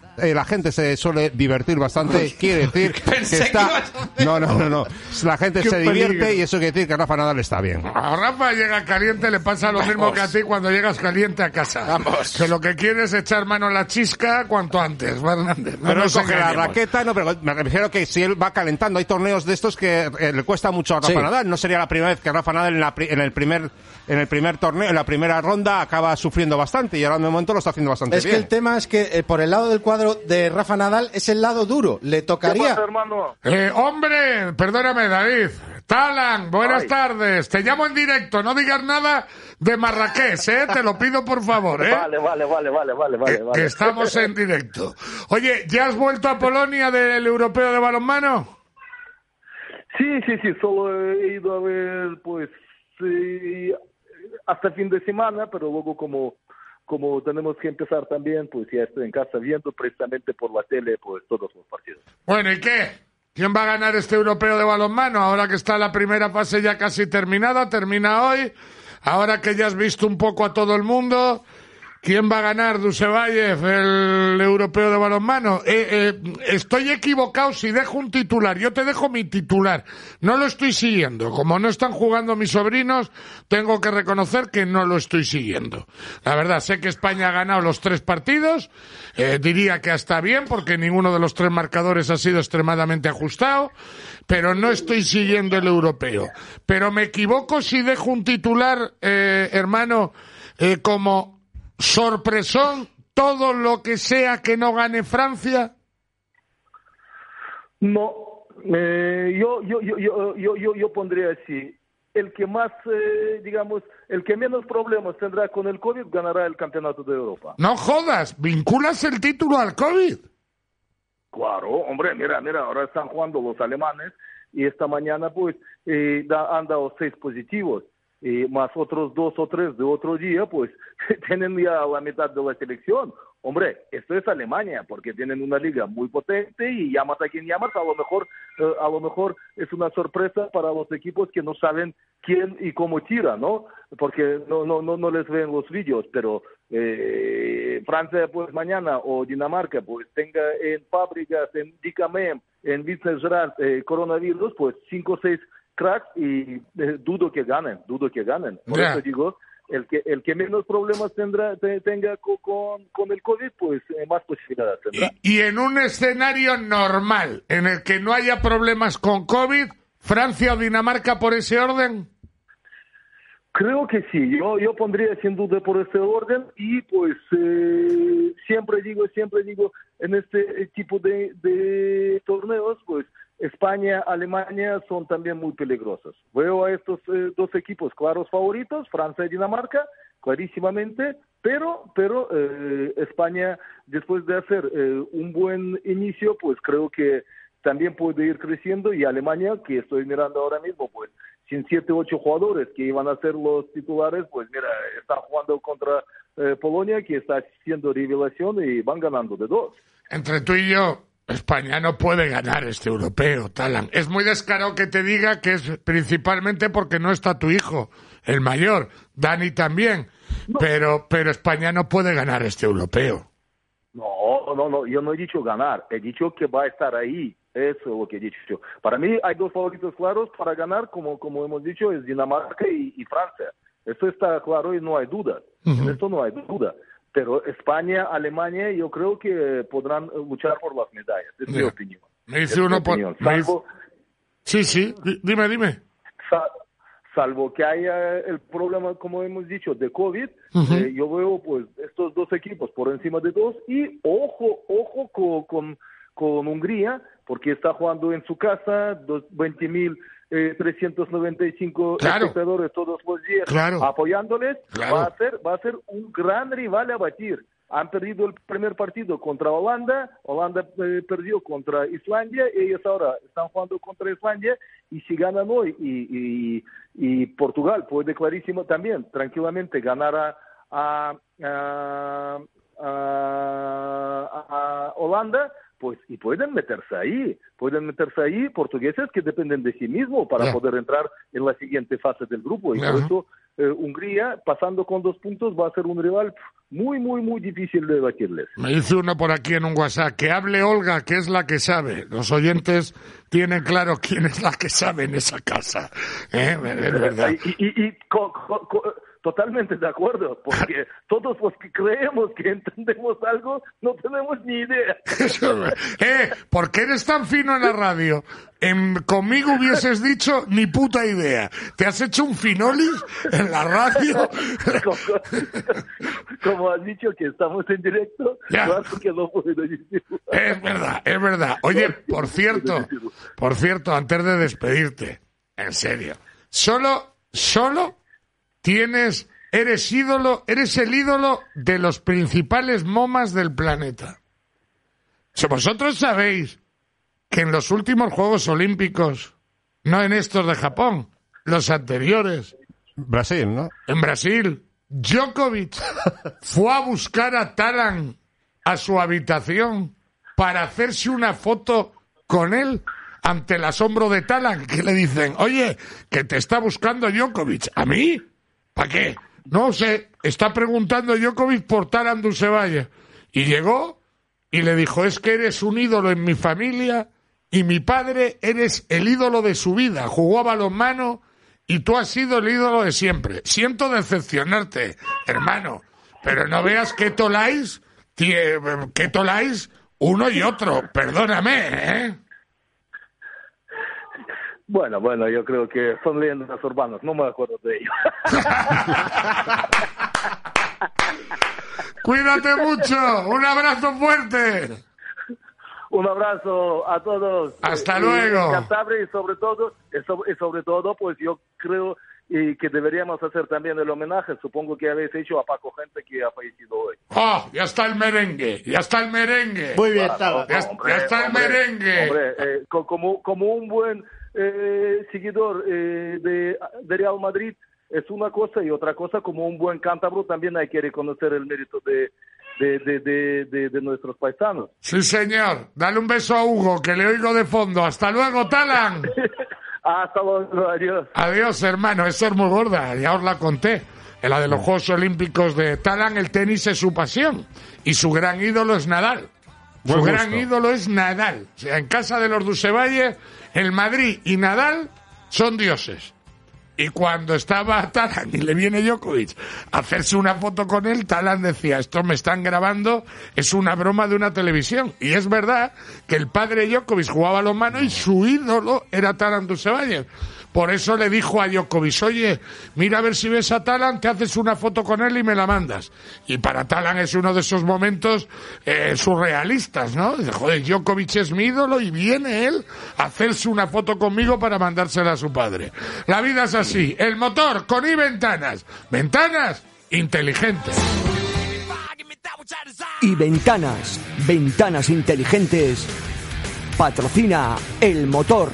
[SPEAKER 5] la gente se suele divertir bastante, quiere decir que está... No. La gente se divierte y eso quiere decir que Rafa Nadal está bien.
[SPEAKER 2] A Rafa llega caliente, le pasa lo mismo que a ti cuando llegas caliente a casa.
[SPEAKER 5] Vamos.
[SPEAKER 2] Que lo que quiere es echar mano a la chisca cuanto antes, Fernández.
[SPEAKER 5] Pero él coge la raqueta, pero me refiero que si él va calentando, hay torneos de estos que le cuesta mucho a Rafa Nadal. No sería la primera vez que Rafa Nadal en el primer torneo, en la primera ronda, acaba sufriendo bastante y ahora de momento lo está haciendo bastante bien.
[SPEAKER 4] Es que el tema es que por el lado del cuadro de Rafa Nadal es el lado duro. Le tocaría...
[SPEAKER 8] ¿Qué pasa, hermano?
[SPEAKER 2] Hombre, perdóname, David. Talan, buenas tardes. Te llamo en directo, no digas nada de Marrakech, te lo pido por favor,
[SPEAKER 8] Vale.
[SPEAKER 2] Que estamos en directo. Oye, ¿ya has vuelto a Polonia del Europeo de Balonmano?
[SPEAKER 8] Sí, solo he ido a ver, hasta fin de semana, pero luego como tenemos que empezar también, pues ya estoy en casa viendo precisamente por la tele, pues todos los partidos.
[SPEAKER 2] Bueno, ¿y qué? ¿Quién va a ganar este Europeo de Balonmano? Ahora que está la primera fase ya casi terminada, termina hoy, ahora que ya has visto un poco a todo el mundo, ¿quién va a ganar, Dusevayev, el Europeo de Balonmano? Estoy equivocado si dejo un titular. Yo te dejo mi titular. No lo estoy siguiendo. Como no están jugando mis sobrinos, tengo que reconocer que no lo estoy siguiendo. La verdad, sé que España ha ganado los 3 partidos. Diría que está bien, porque ninguno de los 3 marcadores ha sido extremadamente ajustado. Pero no estoy siguiendo el Europeo. Pero me equivoco si dejo un titular, hermano, como... sorpresón, todo lo que sea que no gane Francia.
[SPEAKER 8] No, yo pondría así. El que más, el que menos problemas tendrá con el COVID ganará el campeonato de Europa.
[SPEAKER 2] No jodas, ¿vinculas el título al COVID?
[SPEAKER 8] Claro, hombre, mira, ahora están jugando los alemanes y esta mañana pues han dado 6 positivos. Más otros 2 o 3 de otro día, pues tienen ya la mitad de la selección. Hombre, esto es Alemania, porque tienen una liga muy potente y llamas a quien llamas, a lo mejor es una sorpresa para los equipos que no saben quién y cómo tira, ¿no? Porque no les ven los vídeos, pero Francia, pues mañana, o Dinamarca, pues tenga en fábricas, en Dicamem, en Business Gerard, coronavirus, pues 5 o 6 cracks y dudo que ganen. Por eso digo, el que menos problemas tenga con el COVID, pues más posibilidades tendrá.
[SPEAKER 2] Y en un escenario normal, en el que no haya problemas con COVID, ¿Francia o Dinamarca por ese orden?
[SPEAKER 8] Creo que sí, yo pondría sin duda por este orden y pues siempre digo, en este tipo de torneos, pues España, Alemania son también muy peligrosos. Veo a estos 2 equipos claros favoritos, Francia y Dinamarca, clarísimamente, pero España, después de hacer un buen inicio, pues creo que también puede ir creciendo, y Alemania, que estoy mirando ahora mismo, pues sin 7 u 8 jugadores que iban a ser los titulares, pues mira, están jugando contra Polonia, que está haciendo revelación y van ganando de 2.
[SPEAKER 2] Entre tú y yo, España no puede ganar este europeo, Talan. Es muy descarado que te diga que es principalmente porque no está tu hijo, el mayor, Dani también, no. pero España no puede ganar este europeo.
[SPEAKER 8] No, yo no he dicho ganar, he dicho que va a estar ahí, eso es lo que he dicho. Para mí hay 2 favoritos claros para ganar, como hemos dicho, es Dinamarca y Francia. Esto está claro y no hay duda, en esto no hay duda. Pero España, Alemania, yo creo que podrán luchar por las medallas. Es mi opinión.
[SPEAKER 2] Me dice uno por... Sí, dime.
[SPEAKER 8] Salvo que haya el problema, como hemos dicho, de COVID, yo veo pues estos 2 equipos por encima de 2 y ojo con Hungría, porque está jugando en su casa, 20.395 espectadores todos los días apoyándoles. Va a ser un gran rival a batir. Han perdido el primer partido contra Holanda perdió contra Islandia, ellos ahora están jugando contra Islandia, y si ganan hoy y Portugal puede clarísimo también tranquilamente ganar a Holanda, pues y pueden meterse ahí portugueses que dependen de sí mismos para poder entrar en la siguiente fase del grupo, y por eso Hungría, pasando con 2 puntos, va a ser un rival muy, muy, muy difícil de batirles.
[SPEAKER 2] Me dice uno por aquí en un WhatsApp, que hable Olga, que es la que sabe. Los oyentes tienen claro quién es la que sabe en esa casa. Es verdad.
[SPEAKER 8] Totalmente de acuerdo, porque todos los que creemos que entendemos algo no tenemos ni idea.
[SPEAKER 2] ¿Por qué eres tan fino en la radio? Conmigo hubieses dicho ni puta idea. ¿Te has hecho un finolis en la radio?
[SPEAKER 8] Como has dicho que estamos en directo, claro que no puedo decir.
[SPEAKER 2] Es verdad. Oye, por cierto, antes de despedirte, en serio, solo eres el ídolo de los principales momas del planeta. Si vosotros sabéis que en los últimos Juegos Olímpicos, no en estos de Japón, los anteriores,
[SPEAKER 5] Brasil, ¿no?
[SPEAKER 2] En Brasil, Djokovic fue a buscar a Talan a su habitación para hacerse una foto con él ante el asombro de Talan, que le dicen, oye, que te está buscando Djokovic. ¿A mí? ¿Para qué? No sé, está preguntando Djokovic por Talan Dusevalle. Y llegó y le dijo, es que eres un ídolo en mi familia y mi padre eres el ídolo de su vida. Jugó a balonmano y tú has sido el ídolo de siempre. Siento decepcionarte, hermano, pero no veas que toláis uno y otro. Perdóname, ¿eh?
[SPEAKER 8] Bueno, yo creo que son leyendas urbanas, no me acuerdo de ello.
[SPEAKER 2] Cuídate mucho, un abrazo fuerte.
[SPEAKER 8] Un abrazo a todos.
[SPEAKER 2] Hasta luego.
[SPEAKER 8] Cantabria y sobre todo, pues yo creo que deberíamos hacer también el homenaje, supongo que habéis hecho a Paco Gente, que ha fallecido hoy.
[SPEAKER 2] Ya está el merengue.
[SPEAKER 9] Muy bien, Tala.
[SPEAKER 2] Ya está el merengue.
[SPEAKER 8] Hombre, como un buen seguidor de Real Madrid es una cosa, y otra cosa, como un buen cántabro también hay que reconocer el mérito de nuestros paisanos.
[SPEAKER 2] Sí, señor. Dale un beso a Hugo, que le oigo de fondo. Hasta luego, Talan.
[SPEAKER 8] Hasta luego, adiós.
[SPEAKER 2] Adiós, hermano. Esa es muy gorda, ya os la conté. En la de los Juegos Olímpicos de Talan, el tenis es su pasión. Y su gran ídolo es Nadal. Su gran ídolo es Nadal. O sea, en casa de los Dusevalle, el Madrid y Nadal son dioses. Y cuando estaba Talan y le viene Djokovic a hacerse una foto con él, Talan decía, esto me están grabando, es una broma de una televisión. Y es verdad que el padre de Djokovic jugaba balonmano y su ídolo era Talan Dusevalle. Por eso le dijo a Djokovic, oye, mira a ver si ves a Talan, te haces una foto con él y me la mandas. Y para Talan es uno de esos momentos surrealistas, ¿no? Dice, joder, Djokovic es mi ídolo y viene él a hacerse una foto conmigo para mandársela a su padre. La vida es así. El motor con iVentanas. Ventanas inteligentes.
[SPEAKER 3] Y ventanas inteligentes. Patrocina El Motor.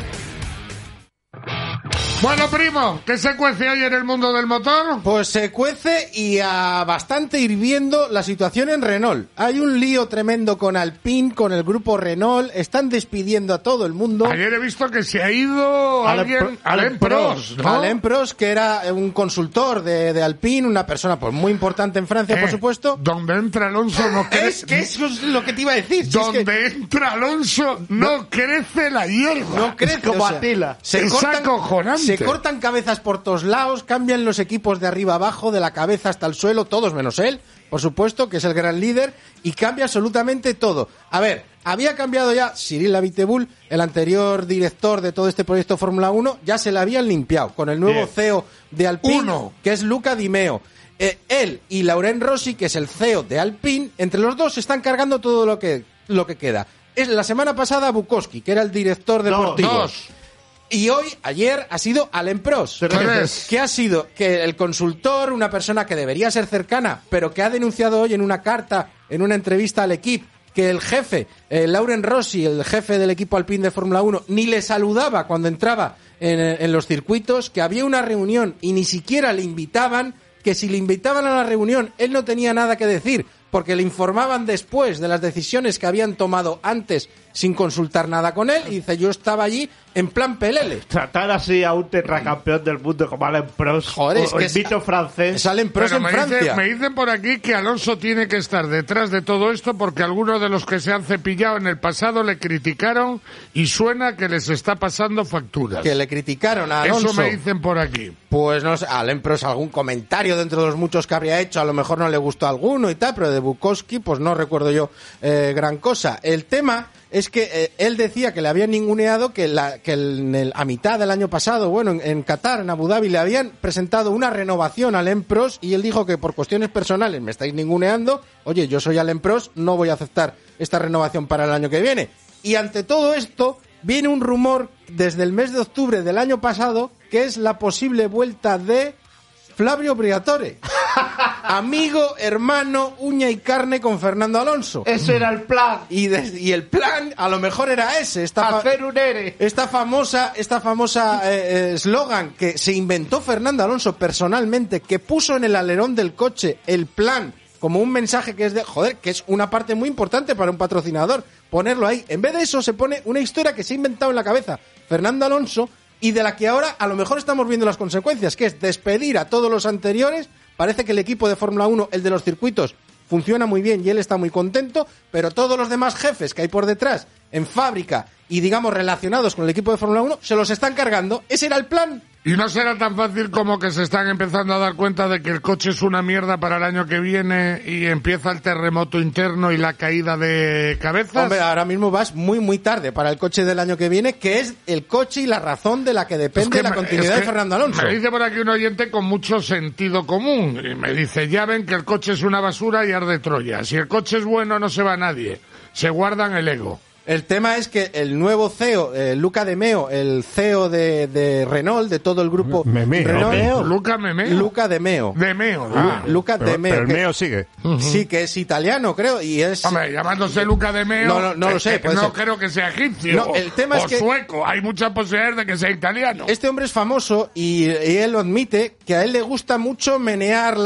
[SPEAKER 2] Bueno, primo, ¿qué se cuece hoy en el mundo del motor?
[SPEAKER 4] Pues se cuece y a bastante hirviendo la situación en Renault. Hay un lío tremendo con Alpine, con el grupo Renault. Están despidiendo a todo el mundo.
[SPEAKER 2] Ayer he visto que se ha ido Alain Prost, ¿no?
[SPEAKER 4] Alain Prost, que era un consultor de Alpine, una persona pues muy importante en Francia, por supuesto.
[SPEAKER 2] Donde entra Alonso no crece.
[SPEAKER 4] Es que eso es lo que te iba a decir.
[SPEAKER 2] Donde entra Alonso no crece la hierba.
[SPEAKER 4] No crece,
[SPEAKER 9] como Atila.
[SPEAKER 4] Se cortan cabezas por todos lados, cambian los equipos de arriba abajo, de la cabeza hasta el suelo, todos menos él, por supuesto, que es el gran líder, y cambia absolutamente todo. A ver, había cambiado ya Cyril Abiteboul, el anterior director de todo este proyecto Fórmula 1, ya se le habían limpiado con el nuevo CEO de Alpine, que es Luca Di Meo. Él y Laurent Rossi, que es el CEO de Alpine, entre los dos se están cargando todo lo que queda. La semana pasada Bukowski, que era el director deportivo. Y ayer ha sido Alain Prost. ¿Qué ha sido? Que el consultor, una persona que debería ser cercana, pero que ha denunciado hoy en una carta, en una entrevista al equipo, que el jefe, Laurent Rossi, el jefe del equipo Alpine de Fórmula 1, ni le saludaba cuando entraba en los circuitos, que había una reunión y ni siquiera le invitaban, que si le invitaban a la reunión él no tenía nada que decir, porque le informaban después de las decisiones que habían tomado antes sin consultar nada con él, y dice, yo estaba allí en plan pelele.
[SPEAKER 9] Tratar así a un tetracampeón del mundo como Alain Prost,
[SPEAKER 4] joder, es
[SPEAKER 9] o
[SPEAKER 4] que
[SPEAKER 9] el mito francés.
[SPEAKER 4] Es Alain Prost en Francia.
[SPEAKER 2] Me dicen por aquí que Alonso tiene que estar detrás de todo esto porque algunos de los que se han cepillado en el pasado le criticaron y suena que les está pasando facturas.
[SPEAKER 4] Que le criticaron a Alonso.
[SPEAKER 2] Eso me dicen por aquí.
[SPEAKER 4] Pues no sé, Alain Prost algún comentario dentro de los muchos que habría hecho, a lo mejor no le gustó alguno y tal, pero de Bukowski pues no recuerdo yo gran cosa. El tema es que él decía que le habían ninguneado, a mitad del año pasado, bueno, en Qatar, en Abu Dhabi, le habían presentado una renovación a Alain Prost y él dijo que por cuestiones personales me estáis ninguneando, oye, yo soy Alain Prost, no voy a aceptar esta renovación para el año que viene. Y ante todo esto, viene un rumor desde el mes de octubre del año pasado, que es la posible vuelta de Flavio Briatore. Amigo, hermano, uña y carne con Fernando Alonso.
[SPEAKER 9] Ese era el plan.
[SPEAKER 4] Y el plan a lo mejor era ese.
[SPEAKER 9] Hacer un ERE.
[SPEAKER 4] Esta famosa eslogan que se inventó Fernando Alonso personalmente, que puso en el alerón del coche el plan como un mensaje que es de, joder, que es una parte muy importante para un patrocinador, ponerlo ahí. En vez de eso se pone una historia que se ha inventado en la cabeza Fernando Alonso y de la que ahora a lo mejor estamos viendo las consecuencias, que es despedir a todos los anteriores. Parece que el equipo de Fórmula 1, el de los circuitos, funciona muy bien y él está muy contento, pero todos los demás jefes que hay por detrás, en fábrica y digamos relacionados con el equipo de Fórmula 1, se los están cargando. Ese era el plan.
[SPEAKER 2] Y no será tan fácil como que se están empezando a dar cuenta de que el coche es una mierda para el año que viene y empieza el terremoto interno y la caída de cabezas.
[SPEAKER 4] Hombre, ahora mismo vas muy, muy tarde para el coche del año que viene, que es el coche y la razón de la que depende la continuidad de Fernando Alonso.
[SPEAKER 2] Me dice por aquí un oyente con mucho sentido común. Y me dice, ya ven que el coche es una basura y arde Troya. Si el coche es bueno no se va nadie. Se guardan el ego.
[SPEAKER 4] El tema es que el nuevo CEO, Luca De Meo, el CEO de Renault, de todo el grupo Renault,
[SPEAKER 2] Luca Memeo.
[SPEAKER 4] Luca De Meo.
[SPEAKER 2] De Meo.
[SPEAKER 4] Luca De Meo.
[SPEAKER 5] Pero el Meo sigue.
[SPEAKER 4] Sí, que es italiano, creo, y es...
[SPEAKER 2] Hombre, llamándose Luca De Meo...
[SPEAKER 4] No lo sé.
[SPEAKER 2] No creo que sea egipcio
[SPEAKER 4] no, el tema
[SPEAKER 2] o
[SPEAKER 4] es que
[SPEAKER 2] sueco. Hay muchas posibilidades de que sea italiano.
[SPEAKER 4] Este hombre es famoso y él lo admite, que a él le gusta mucho menear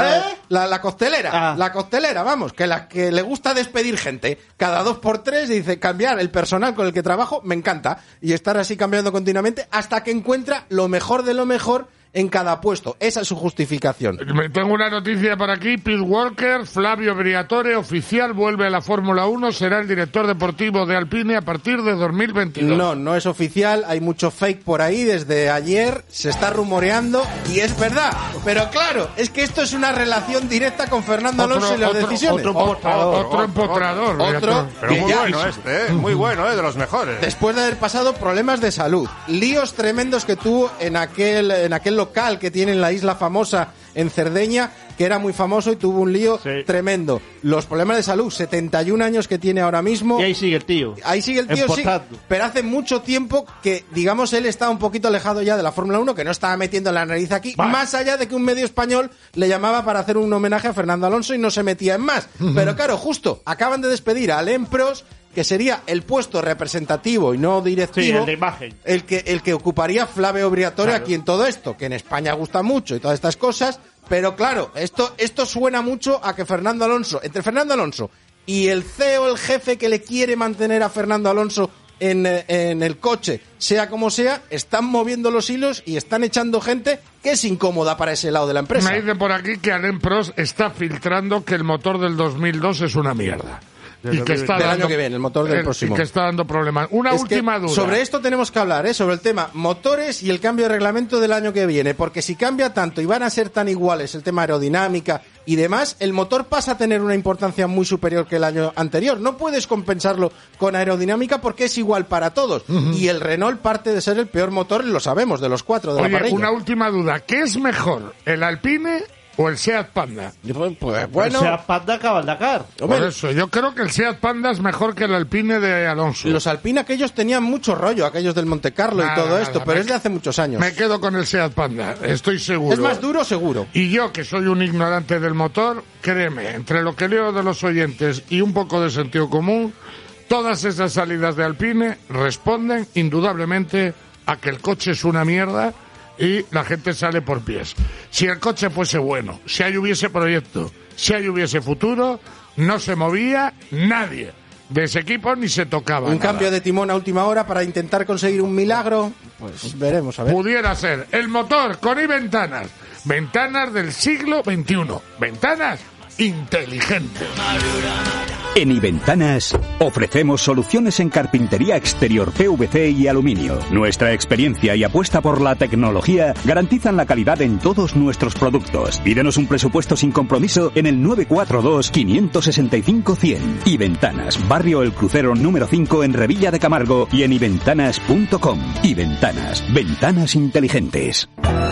[SPEAKER 4] la costelera. La costelera, vamos, que le gusta despedir gente. Cada 2x3 dice, cambiar el personal con el que trabajo me encanta, y estar así cambiando continuamente hasta que encuentra lo mejor de lo mejor en cada puesto. Esa es su justificación.
[SPEAKER 2] Tengo una noticia por aquí. Pete Walker, Flavio Briatore, oficial, vuelve a la Fórmula 1, será el director deportivo de Alpine a partir de 2022.
[SPEAKER 4] No es oficial, hay mucho fake por ahí, desde ayer se está rumoreando y es verdad. Pero claro, es que esto es una relación directa con Fernando Alonso y las decisiones.
[SPEAKER 2] Otro empotrador.
[SPEAKER 5] Pero muy bueno muy bueno, de los mejores.
[SPEAKER 4] Después de haber pasado problemas de salud, líos tremendos que tuvo en aquel local que tiene en la isla famosa en Cerdeña, que era muy famoso y tuvo un lío tremendo. Los problemas de salud, 71 años que tiene ahora mismo.
[SPEAKER 9] Y ahí sigue el tío.
[SPEAKER 4] Sí, pero hace mucho tiempo que, digamos, él está un poquito alejado ya de la Fórmula 1, que no estaba metiendo la nariz aquí, más allá de que un medio español le llamaba para hacer un homenaje a Fernando Alonso y no se metía en más. Pero claro, justo, acaban de despedir a Alain Prost, que sería el puesto representativo y no directivo,
[SPEAKER 9] el de imagen,
[SPEAKER 4] el que ocuparía Flavio Briatore aquí en todo esto, que en España gusta mucho y todas estas cosas, pero claro, esto suena mucho a que Fernando Alonso, entre Fernando Alonso y el CEO, el jefe que le quiere mantener a Fernando Alonso en el coche, sea como sea, están moviendo los hilos y están echando gente que es incómoda para ese lado de la empresa.
[SPEAKER 2] Me dice por aquí que Alain Prost está filtrando que el motor del 2002 es una mierda. Y que está
[SPEAKER 4] del año que viene, el motor del próximo.
[SPEAKER 2] Y que está dando problemas. Una última duda.
[SPEAKER 4] Sobre esto tenemos que hablar, sobre el tema motores y el cambio de reglamento del año que viene, porque si cambia tanto y van a ser tan iguales el tema aerodinámica y demás, el motor pasa a tener una importancia muy superior que el año anterior. No puedes compensarlo con aerodinámica porque es igual para todos. Y el Renault parte de ser el peor motor, lo sabemos, de los 4 de la parrilla.
[SPEAKER 2] Una última duda. ¿Qué es mejor, el Alpine o el Seat Panda?
[SPEAKER 4] Pues bueno,
[SPEAKER 9] el Seat Panda acaba de Dakar.
[SPEAKER 2] Por eso, yo creo que el Seat Panda es mejor que el Alpine de Alonso.
[SPEAKER 4] Los Alpine aquellos tenían mucho rollo, aquellos del Monte Carlo y todo esto, pero es de hace muchos años.
[SPEAKER 2] Me quedo con el Seat Panda, estoy seguro.
[SPEAKER 4] Es más duro, seguro.
[SPEAKER 2] Y yo, que soy un ignorante del motor, créeme, entre lo que leo de los oyentes y un poco de sentido común, todas esas salidas de Alpine responden indudablemente a que el coche es una mierda y la gente sale por pies. Si el coche fuese bueno, si ahí hubiese proyecto, si ahí hubiese futuro, no se movía nadie de ese equipo ni se tocaba.
[SPEAKER 4] Un cambio de timón a última hora para intentar conseguir un milagro, pues veremos, a ver.
[SPEAKER 2] Pudiera ser. El motor con iVentanas. Ventanas del siglo XXI. Ventanas inteligentes.
[SPEAKER 7] En iVentanas ofrecemos soluciones en carpintería exterior PVC y aluminio. Nuestra experiencia y apuesta por la tecnología garantizan la calidad en todos nuestros productos. Pídenos un presupuesto sin compromiso en el 942-565-100. iVentanas, Barrio El Crucero número 5 en Revilla de Camargo y en iVentanas.com. iVentanas, ventanas inteligentes.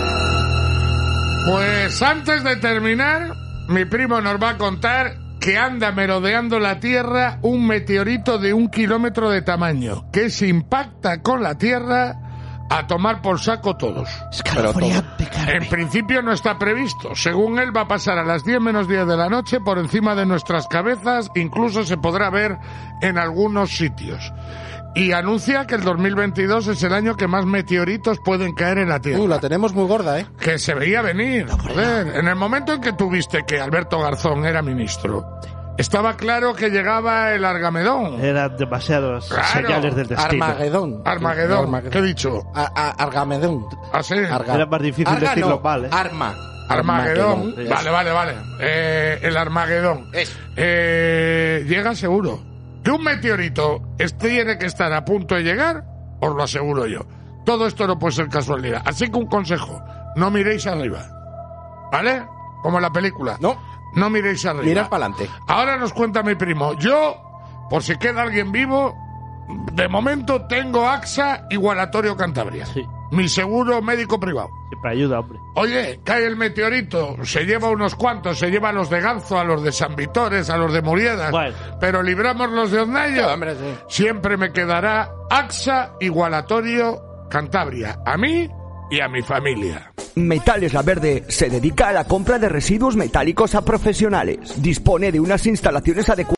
[SPEAKER 2] Pues antes de terminar, mi primo nos va a contar que anda merodeando la Tierra un meteorito de 1 kilómetro de tamaño, que se impacta con la Tierra a tomar por saco todos. En principio no está previsto. Según él, va a pasar a las 10 menos 10 de la noche por encima de nuestras cabezas, incluso se podrá ver en algunos sitios. Y anuncia que el 2022 es el año que más meteoritos pueden caer en la Tierra.
[SPEAKER 4] La tenemos muy gorda, ¿eh?
[SPEAKER 2] Que se veía venir. Joder, en el momento en que tuviste que Alberto Garzón era ministro, estaba claro que llegaba el Argamedón.
[SPEAKER 9] Eran demasiadas señales del destino.
[SPEAKER 2] Armagedón. ¿Qué he dicho?
[SPEAKER 4] Argamedón.
[SPEAKER 2] ¿Ah, sí?
[SPEAKER 9] Era más difícil decirlo mal, ¿eh?
[SPEAKER 2] Armagedón. Vale. El Armagedón. Llega seguro. Que un meteorito tiene que estar a punto de llegar, os lo aseguro yo. Todo esto no puede ser casualidad. Así que un consejo, no miréis arriba. ¿Vale? Como en la película. No miréis arriba.
[SPEAKER 4] Mirad para adelante.
[SPEAKER 2] Ahora nos cuenta mi primo. Yo, por si queda alguien vivo, de momento tengo AXA Igualatorio Cantabria.
[SPEAKER 9] Sí.
[SPEAKER 2] Mi seguro médico privado.
[SPEAKER 9] Siempre ayuda, hombre.
[SPEAKER 2] Oye, cae el meteorito, se lleva unos cuantos, se lleva a los de Ganzo, a los de San Vitores, a los de Muriedas, pero libramos los de Ondayo. Siempre me quedará AXA Igualatorio Cantabria, a mí y a mi familia.
[SPEAKER 3] Metales La Verde se dedica a la compra de residuos metálicos a profesionales. Dispone de unas instalaciones adecuadas